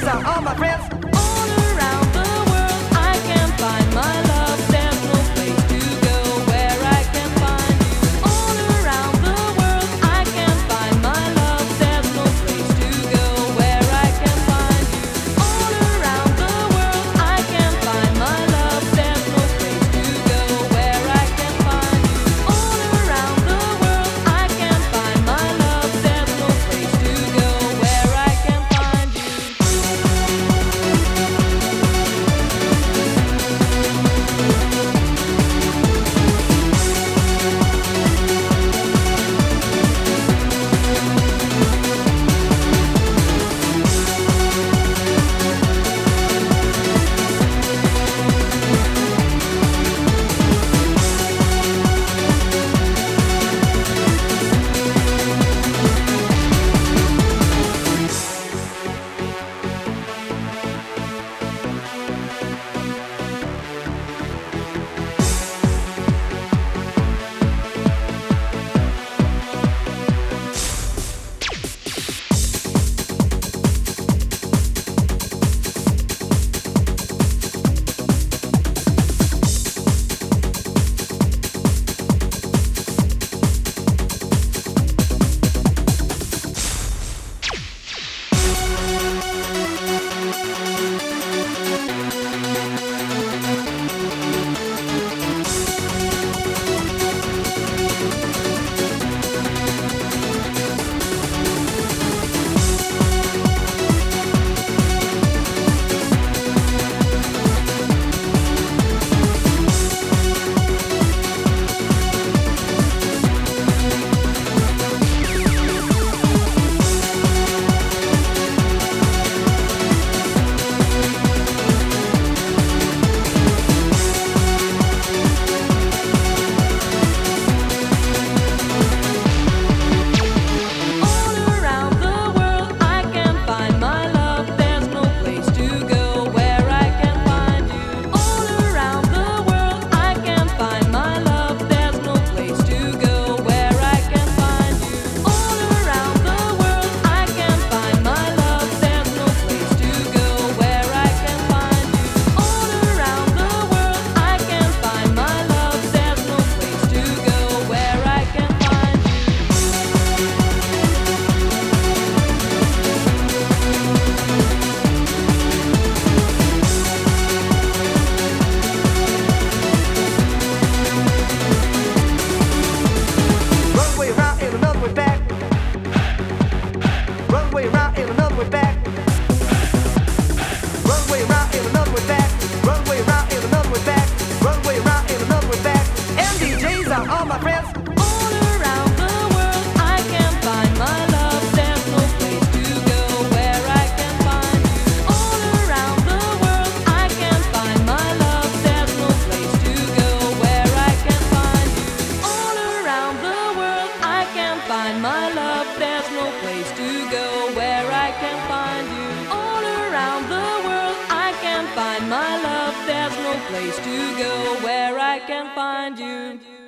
are all my friends. All around the world I can find my love. There's no place to go where I can find you. All around the world I can find my love. There's no place to go where I can find you. All around the world I can find my love. There's no place to go where I can find you. All around the world I can find my love. There's no place to go where I can find you. All around the world I can find my love. There's no place to go where I can find you. All around the world I can find my love. There's no place to go where I can find you. All around the world I can find my love. There's no place to go where I can find you. All around the world I can find my love. There's no place to go where I can find you. Run way around and another way back. Run way around and another way back. Run way around and another way back. Run way around and another way back. Run way around and another way back. MDJs are all my friends. All around the world I can find my love. There's no place to go where I can find you. All around the world I can find my love. There's no place to go where I can find you. All around the world I can find my love. There's no place to go where I can find you. All around the world I can find my love. There's no place to go where I can find you.